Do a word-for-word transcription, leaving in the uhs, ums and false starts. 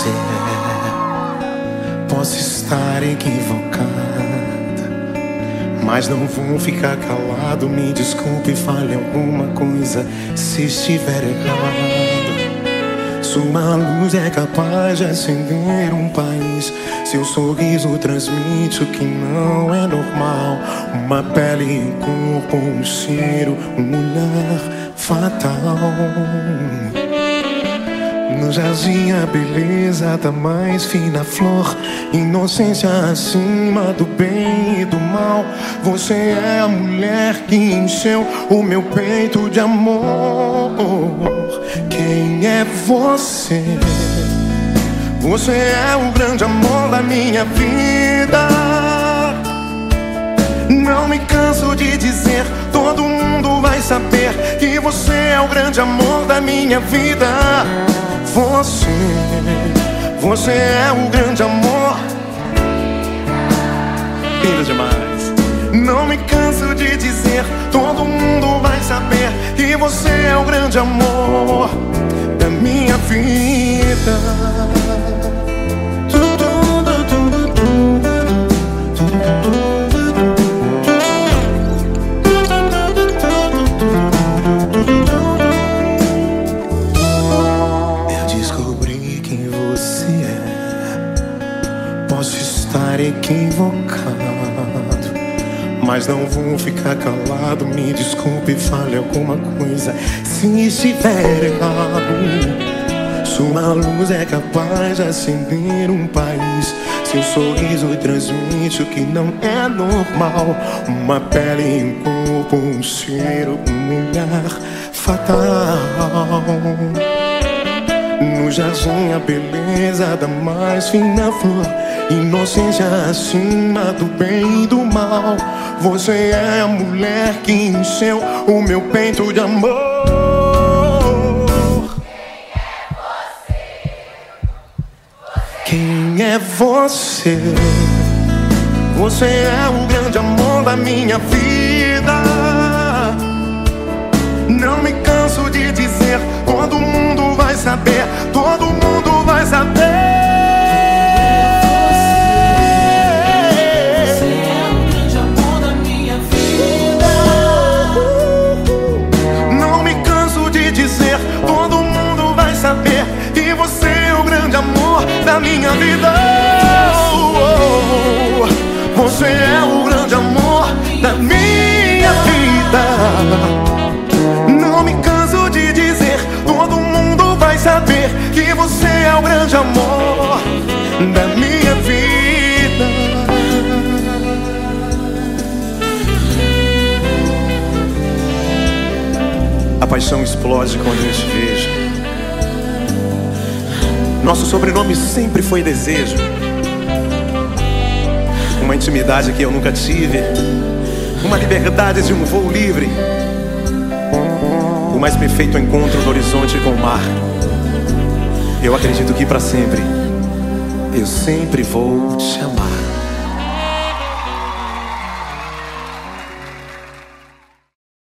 você. Posso estar equivocada, mas não vou ficar calado. Me desculpe, fale alguma coisa se estiver errado. Sua luz é capaz de acender um país. Seu sorriso transmite o que não é normal. Uma pele, um corpo, um cheiro, um olhar fatal. No jardim a beleza da mais fina flor, inocência acima do bem e do mal. Você é a mulher que encheu o meu peito de amor. Quem é você? Você é o grande amor da minha vida. Não me canso de dizer, todo mundo vai saber que você é o grande amor da minha vida. Você, você é o grande amor. Lindo demais. Não me canso de dizer, todo mundo vai saber que você é o grande amor da minha vida. Posso estar equivocado, mas não vou ficar calado. Me desculpe, fale alguma coisa se estiver errado. Sua luz é capaz de acender um país. Seu sorriso transmite o que não é normal. Uma pele, um corpo, um cheiro, um olhar fatal. No jardim a beleza da mais fina flor, inocência acima do bem e do mal. Você é a mulher que encheu o meu peito de amor. Quem é você? Você é o grande amor da minha vida. Não me canso de dizer, todo mundo vai saber, todo mundo vai saber. Da minha vida, oh, oh, oh. Você é o grande amor da minha vida. Não me canso de dizer, todo mundo vai saber que você é o grande amor da minha vida. A paixão explode quando eu te vejo. Nosso sobrenome sempre foi desejo. Uma intimidade que eu nunca tive, uma liberdade de um voo livre, o mais perfeito encontro do horizonte com o mar. Eu acredito que para sempre eu sempre vou te amar.